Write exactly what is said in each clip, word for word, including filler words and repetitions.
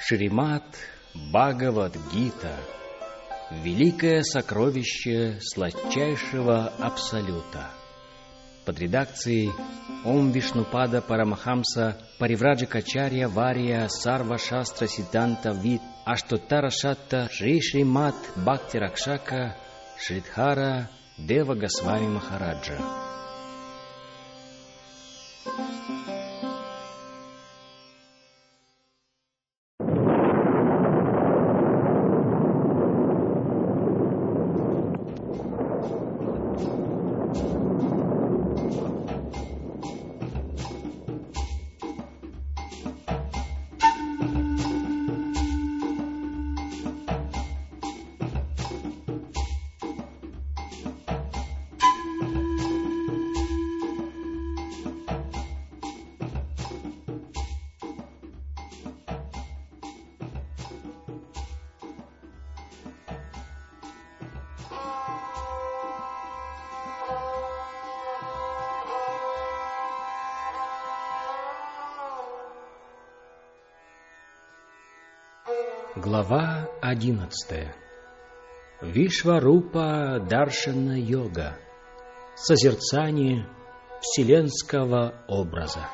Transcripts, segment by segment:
Шримад Бхагавад-гита — великое сокровище сладчайшего Абсолюта. Под редакцией Ом Вишнупада Парамахамса Паривраджакачарья Вария Сарва Шастра Сиддханта Вид Аштотара Шатта Шри Шримад Бхакти Ракшака Шридхара Дева Госвами Махараджа. Глава одиннадцатая. Вишварупа Даршана Йога. Созерцание вселенского образа.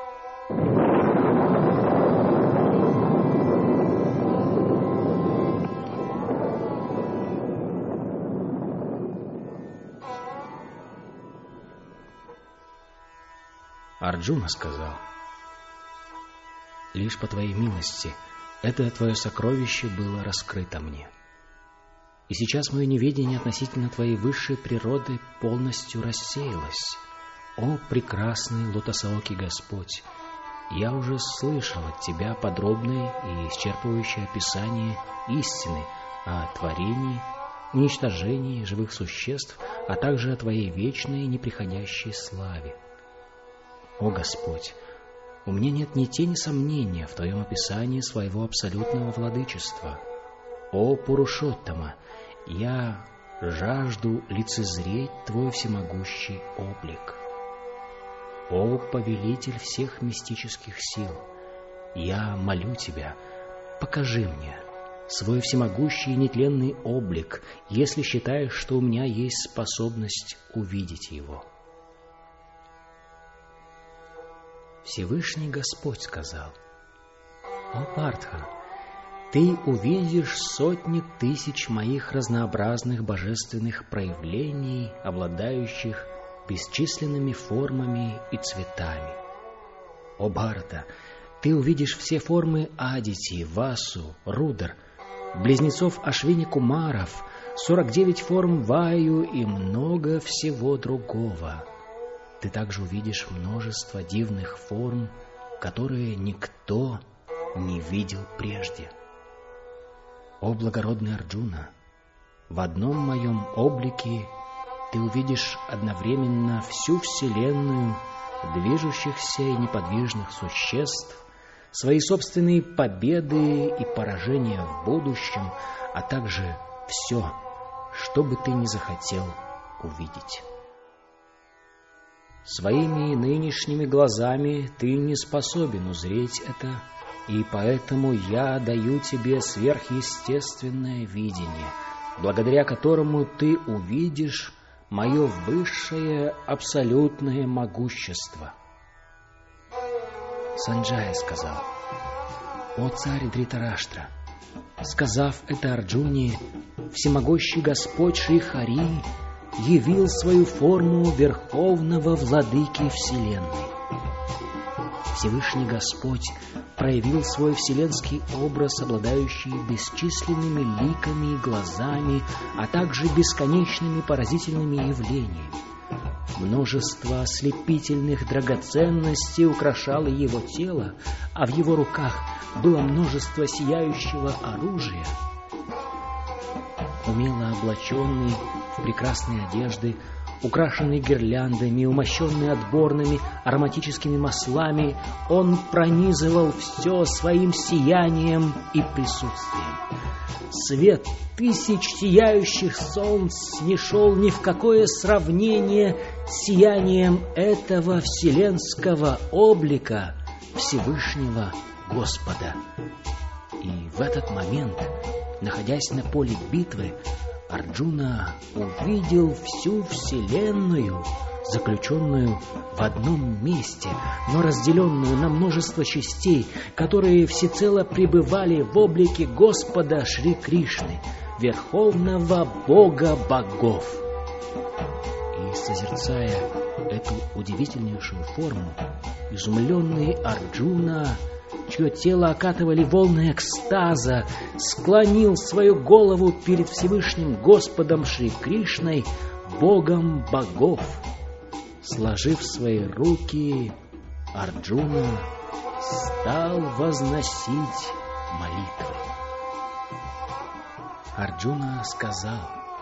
Арджуна сказал: «Лишь по твоей милости это твое сокровище было раскрыто мне. И сейчас мое неведение относительно твоей высшей природы полностью рассеялось. О, прекрасный лотосоокий Господь! Я уже слышал от тебя подробное и исчерпывающее описание истины о творении, уничтожении живых существ, а также о твоей вечной неприходящей славе. О, Господь! У меня нет ни тени сомнения в твоем описании своего абсолютного владычества. О, Пурушоттама, я жажду лицезреть твой всемогущий облик. О, повелитель всех мистических сил, я молю тебя, покажи мне свой всемогущий и нетленный облик, если считаешь, что у меня есть способность увидеть его». Всевышний Господь сказал: «О, Партха, ты увидишь сотни тысяч моих разнообразных божественных проявлений, обладающих бесчисленными формами и цветами. О, Бхарата, ты увидишь все формы Адити, Васу, Рудр, близнецов Ашвини-Кумаров, сорок девять форм Ваю и много всего другого. Ты также увидишь множество дивных форм, которые никто не видел прежде. О, благородный Арджуна, в одном моем облике ты увидишь одновременно всю Вселенную, движущихся и неподвижных существ, свои собственные победы и поражения в будущем, а также все, что бы ты ни захотел увидеть. Своими нынешними глазами ты не способен узреть это, и поэтому я даю тебе сверхъестественное видение, благодаря которому ты увидишь мое высшее абсолютное могущество». Санджая сказал: «О царь Дритараштра, сказав это Арджуне, всемогущий Господь Шри Хари явил свою форму Верховного Владыки Вселенной. Всевышний Господь проявил свой вселенский образ, обладающий бесчисленными ликами и глазами, а также бесконечными поразительными явлениями. Множество ослепительных драгоценностей украшало его тело, а в его руках было множество сияющего оружия. Умело облаченный в прекрасные одежды, украшенный гирляндами, умощенный отборными ароматическими маслами, он пронизывал все своим сиянием и присутствием. Свет тысяч сияющих солнц не шел ни в какое сравнение с сиянием этого вселенского облика Всевышнего Господа. И в этот момент, находясь на поле битвы, Арджуна увидел всю Вселенную, заключенную в одном месте, но разделенную на множество частей, которые всецело пребывали в облике Господа Шри Кришны, Верховного Бога богов. И, созерцая эту удивительнейшую форму, изумленный Арджуна, чье тело окатывали волны экстаза, склонил свою голову перед Всевышним Господом Шри Кришной, Богом богов. Сложив свои руки, Арджуна стал возносить молитвы. Арджуна сказал: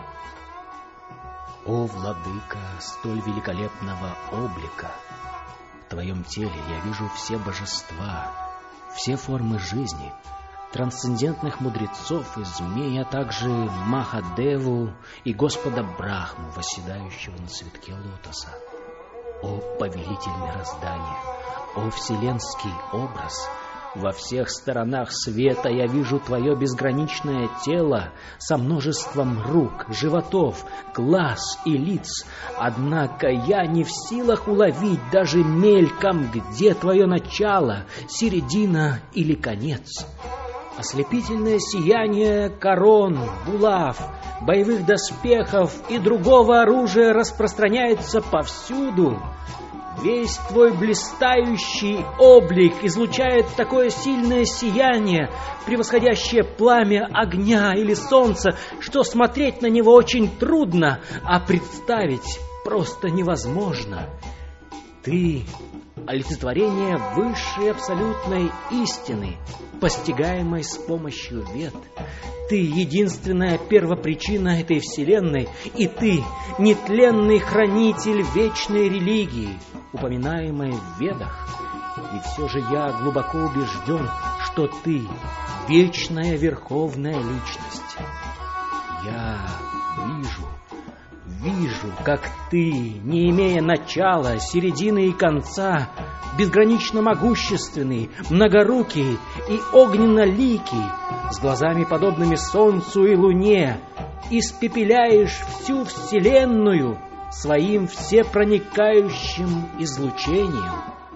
«О, владыка столь великолепного облика! В твоем теле я вижу все божества, все формы жизни, трансцендентных мудрецов и змей, а также Махадеву и Господа Брахму, восседающего на цветке лотоса. О, повелитель мироздания! О, вселенский образ! Во всех сторонах света я вижу твое безграничное тело со множеством рук, животов, глаз и лиц. Однако я не в силах уловить даже мельком, где твое начало, середина или конец. Ослепительное сияние корон, булав, боевых доспехов и другого оружия распространяется повсюду. Весь твой блистающий облик излучает такое сильное сияние, превосходящее пламя огня или солнца, что смотреть на него очень трудно, а представить просто невозможно. Ты — олицетворение высшей абсолютной истины, постигаемой с помощью вед. Ты — единственная первопричина этой вселенной, и ты — нетленный хранитель вечной религии, упоминаемой в Ведах. И все же я глубоко убежден, что ты — вечная верховная личность. Я вижу, вижу, как ты, не имея начала, середины и конца, безгранично могущественный, многорукий и огненно-ликий, с глазами, подобными солнцу и луне, испепеляешь всю вселенную своим всепроникающим излучением.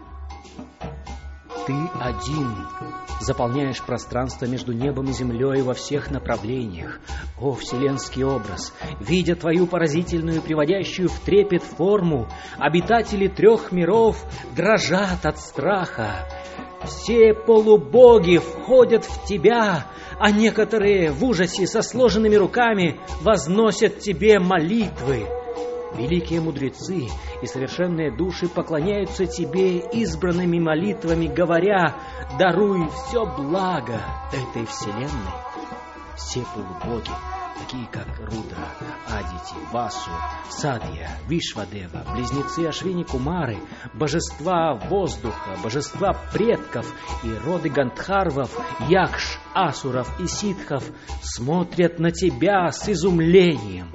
Ты один заполняешь пространство между небом и землей во всех направлениях. О, вселенский образ! Видя твою поразительную, приводящую в трепет форму, обитатели трех миров дрожат от страха. Все полубоги входят в тебя, а некоторые в ужасе со сложенными руками возносят тебе молитвы. Великие мудрецы и совершенные души поклоняются тебе избранными молитвами, говоря: «Даруй все благо этой вселенной». Все полубоги, такие как Рудра, Адити, Васу, Садья, Вишвадева, близнецы Ашвини Кумары, божества воздуха, божества предков и роды Гандхарвов, Якш, Асуров и Ситхов смотрят на тебя с изумлением.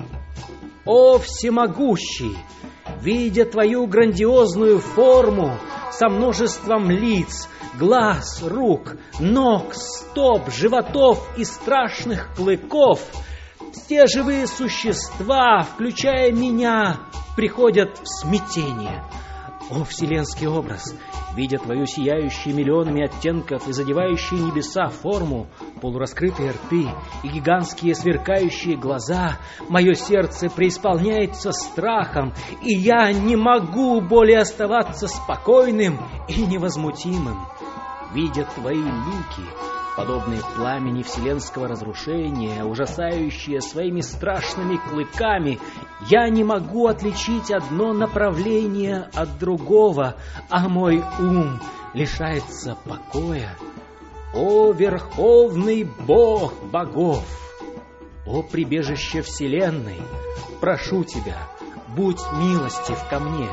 О, всемогущий! Видя твою грандиозную форму со множеством лиц, глаз, рук, ног, стоп, животов и страшных клыков, все живые существа, включая меня, приходят в смятение. О, вселенский образ! Видя твою сияющую миллионами оттенков и задевающую небеса форму, полураскрытые рты и гигантские сверкающие глаза, мое сердце преисполняется страхом, и я не могу более оставаться спокойным и невозмутимым. Видя твои лики, подобные пламени вселенского разрушения, ужасающие своими страшными клыками, я не могу отличить одно направление от другого, а мой ум лишается покоя. О, Верховный Бог богов! О, прибежище вселенной! Прошу тебя, будь милостив ко мне.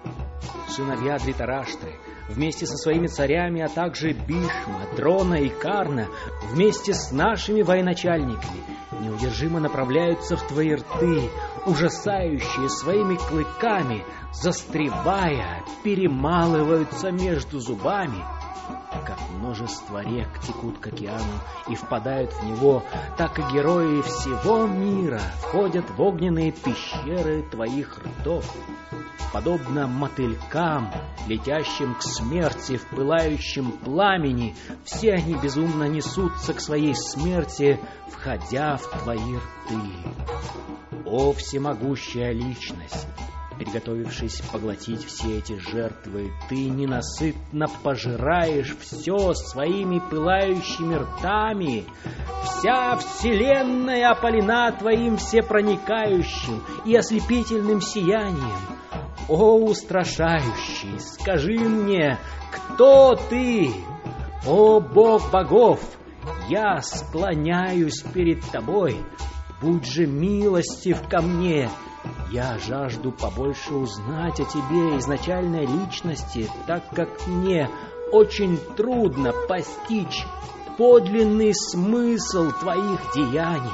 Сыновья Дритараштры вместе со своими царями, а также Бишма, Дрона и Карна, вместе с нашими военачальниками, неудержимо направляются в твои рты, ужасающие своими клыками, застревая, перемалываются между зубами. Как множество рек текут к океану и впадают в него, так и герои всего мира входят в огненные пещеры твоих ртов. Подобно мотылькам, летящим к смерти в пылающем пламени, все они безумно несутся к своей смерти, входя в твои рты. О, всемогущая личность! Приготовившись поглотить все эти жертвы, ты ненасытно пожираешь все своими пылающими ртами. Вся вселенная опалена твоим всепроникающим и ослепительным сиянием. О, устрашающий, скажи мне, кто ты? О, Бог богов, я склоняюсь перед тобой, будь же милостив ко мне. Я жажду побольше узнать о тебе, изначальной личности, так как мне очень трудно постичь подлинный смысл твоих деяний.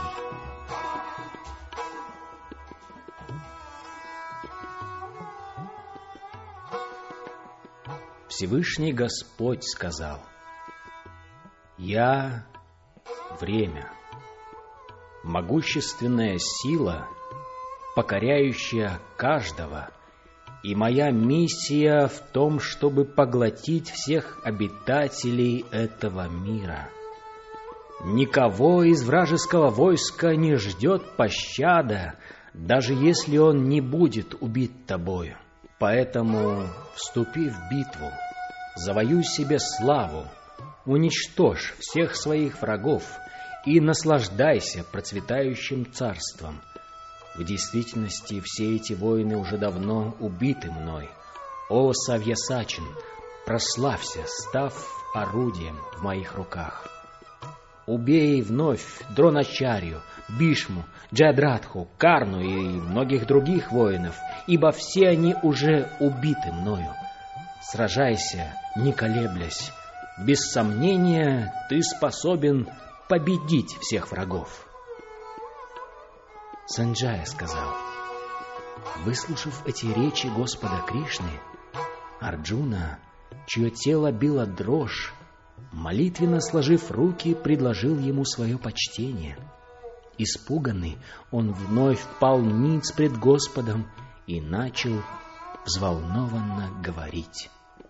Всевышний Господь сказал: «Я — время, могущественная сила, покоряющая каждого, и моя миссия в том, чтобы поглотить всех обитателей этого мира. Никого из вражеского войска не ждет пощада, даже если он не будет убит тобою. Поэтому вступи в битву, завоюй себе славу, уничтожь всех своих врагов и наслаждайся процветающим царством. В действительности все эти воины уже давно убиты мной. О, Савьясачин, прославься, став орудием в моих руках. Убей вновь Дроначарью, Бишму, Джайадратху, Карну и многих других воинов, ибо все они уже убиты мною. Сражайся, не колеблясь. Без сомнения, ты способен победить всех врагов». Санджая сказал: выслушав эти речи Господа Кришны, Арджуна, чье тело била дрожь, молитвенно сложив руки, предложил ему свое почтение. Испуганный, он вновь впал ниц пред Господом и начал взволнованно говорить.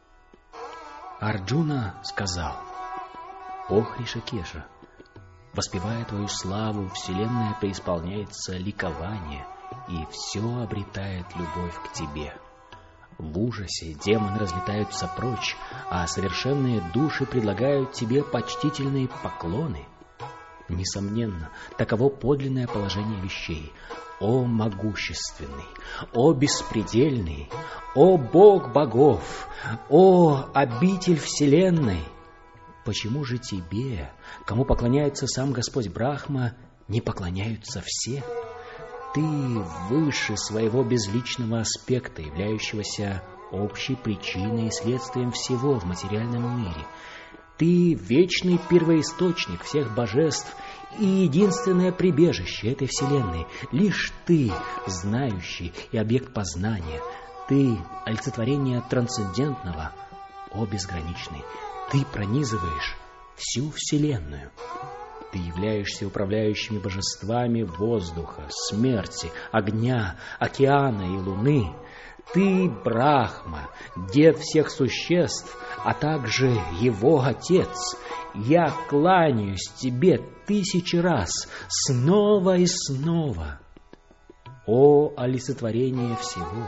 Арджуна сказал: «О Хришакеша, воспевая твою славу, вселенная преисполняется ликование, и все обретает любовь к тебе. В ужасе демоны разлетаются прочь, а совершенные души предлагают тебе почтительные поклоны. Несомненно, таково подлинное положение вещей. О могущественный, о беспредельный, о Бог богов, о обитель вселенной! Почему же тебе, кому поклоняется сам Господь Брахма, не поклоняются все? Ты выше своего безличного аспекта, являющегося общей причиной и следствием всего в материальном мире. Ты вечный первоисточник всех божеств и единственное прибежище этой вселенной. Лишь ты, знающий и объект познания. Ты — олицетворение трансцендентного, о безграничный. Ты пронизываешь всю вселенную. Ты являешься управляющими божествами воздуха, смерти, огня, океана и луны. Ты Брахма, дед всех существ, а также его отец. Я кланяюсь тебе тысячи раз, снова и снова. О олицетворение всего!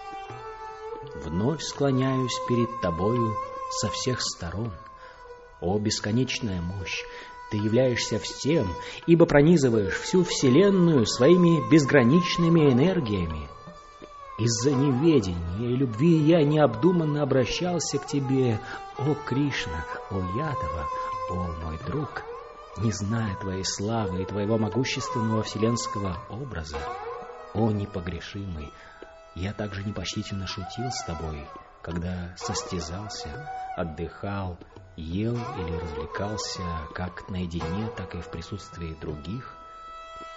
Вновь склоняюсь перед тобою со всех сторон. О бесконечная мощь! Ты являешься всем, ибо пронизываешь всю вселенную своими безграничными энергиями. Из-за неведения и любви я необдуманно обращался к тебе, о Кришна, о Ядава, о мой друг, не зная твоей славы и твоего могущественного вселенского образа. О непогрешимый, я также непочтительно шутил с тобой, когда состязался, отдыхал, ел или развлекался как наедине, так и в присутствии других.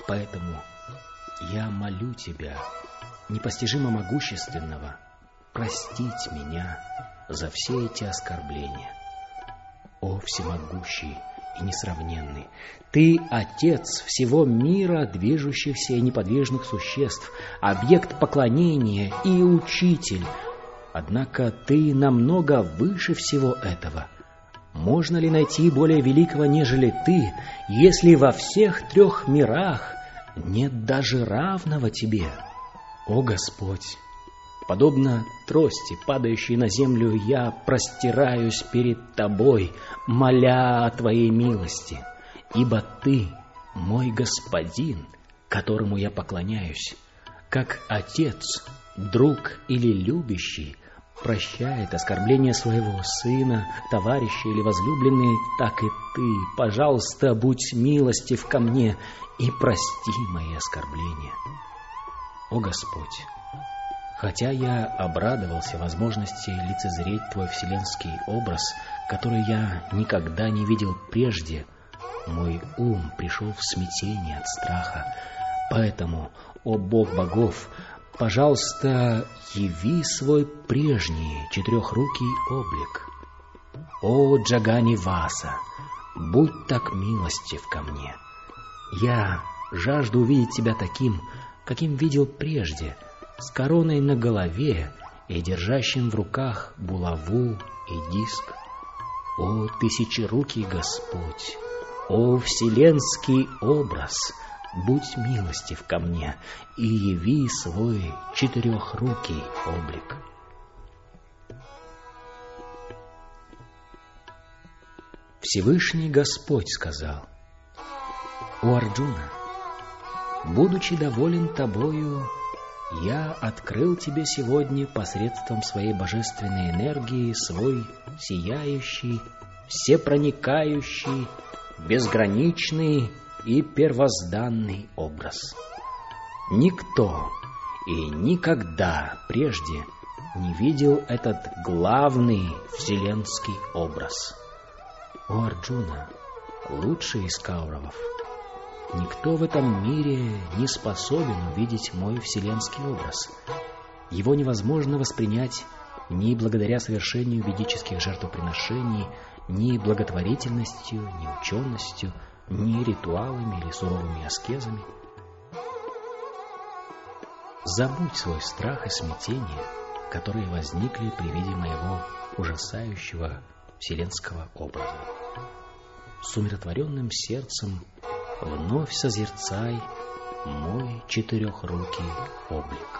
Поэтому я молю тебя, непостижимо могущественного, простить меня за все эти оскорбления. О, всемогущий и несравненный, ты Отец всего мира движущихся и неподвижных существ, объект поклонения и Учитель. Однако ты намного выше всего этого. Можно ли найти более великого, нежели ты, если во всех трех мирах нет даже равного тебе? О Господь! Подобно трости, падающей на землю, я простираюсь перед Тобой, моля о Твоей милости, ибо Ты, мой Господин, которому я поклоняюсь, как Отец, друг или любящий, прощает оскорбление своего сына, товарища или возлюбленной, так и Ты, пожалуйста, будь милостив ко мне и прости мои оскорбления. О Господь! Хотя я обрадовался возможности лицезреть Твой вселенский образ, который я никогда не видел прежде, мой ум пришел в смятение от страха. Поэтому, о Бог богов, пожалуйста, яви свой прежний четырехрукий облик. О Джагани Васа, будь так милостив ко мне. Я жажду увидеть Тебя таким, каким видел прежде, с короной на голове и держащим в руках булаву и диск. О, тысячерукий Господь! О, вселенский образ! Будь милостив ко мне и яви свой четырехрукий облик. Всевышний Господь сказал: «О Арджуна, будучи доволен тобою, я открыл тебе сегодня посредством своей божественной энергии свой сияющий, всепроникающий, безграничный и первозданный образ. Никто и никогда прежде не видел этот главный вселенский образ. О Арджуна, лучший из кауравов, никто в этом мире не способен увидеть мой вселенский образ. Его невозможно воспринять ни благодаря совершению ведических жертвоприношений, ни благотворительностью, ни ученостью, ни ритуалами или суровыми аскезами. Забудь свой страх и смятение, которые возникли при виде моего ужасающего вселенского образа. С умиротворенным сердцем вновь созерцай мой четырехрукий облик».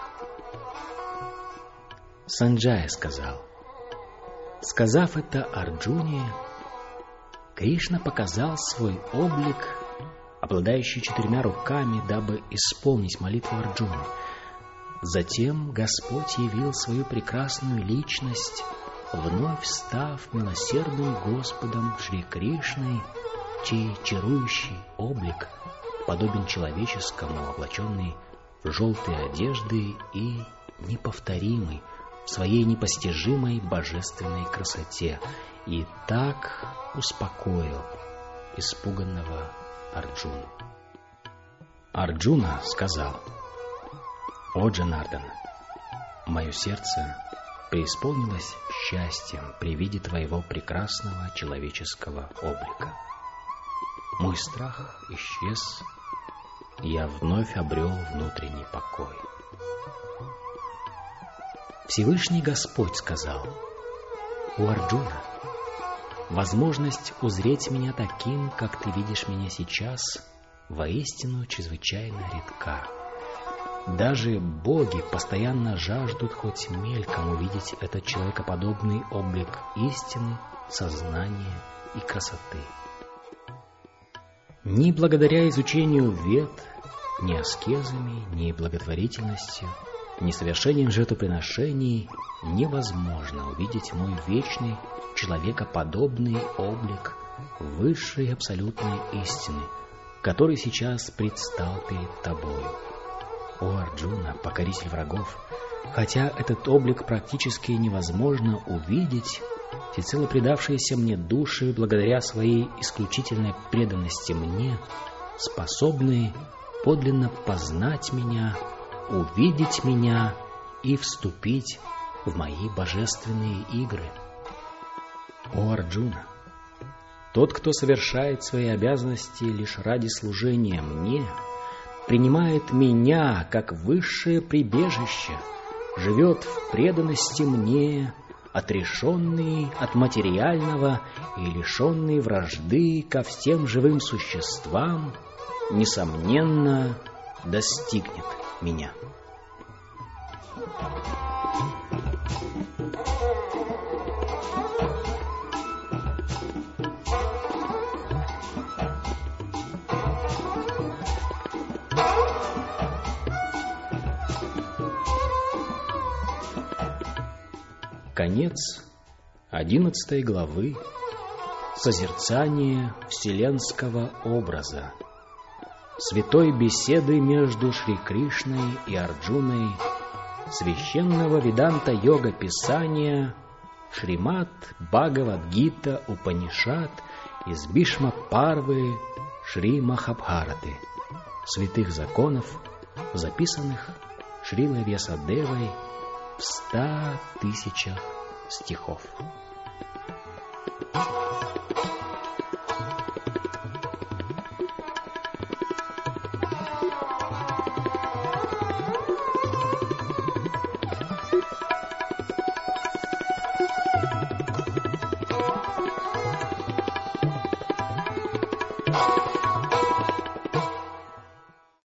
Санджая сказал: сказав это Арджуне, Кришна показал свой облик, обладающий четырьмя руками, дабы исполнить молитву Арджуны. Затем Господь явил свою прекрасную личность, вновь став милосердным Господом Шри Кришной, чей чарующий облик подобен человеческому, облаченный в желтые одежды и неповторимый в своей непостижимой божественной красоте, и так успокоил испуганного Арджуну. Арджуна сказал: «О Джанардан, мое сердце преисполнилось счастьем при виде твоего прекрасного человеческого облика. Мой страх исчез, и я вновь обрел внутренний покой». Всевышний Господь сказал: «У Арджуна, возможность узреть меня таким, как ты видишь меня сейчас, воистину чрезвычайно редка. Даже боги постоянно жаждут хоть мельком увидеть этот человекоподобный облик истины, сознания и красоты. Ни благодаря изучению вед, ни аскезами, ни благотворительностью, ни совершением жертвоприношений невозможно увидеть мой вечный человекоподобный облик высшей абсолютной истины, который сейчас предстал перед тобою. О Арджуна, покоритель врагов, хотя этот облик практически невозможно увидеть, всецело предавшиеся мне души, благодаря своей исключительной преданности мне, способны доподлинно познать меня, увидеть меня и вступить в мои божественные игры. О Арджуна! Тот, кто совершает свои обязанности лишь ради служения мне, принимает меня как высшее прибежище, живет в преданности мне, отрешенный от материального и лишенный вражды ко всем живым существам, несомненно, достигнет меня. Конец одиннадцатой главы. Созерцание вселенского образа. Святой беседы между Шри Кришной и Арджуной, священного веданта-йога писания Шримад Бхагавад-гита Упанишад из Бишма-парвы Шри Махабхараты, святых законов, записанных Шрилой Вьясадевой в ста тысячах стихов.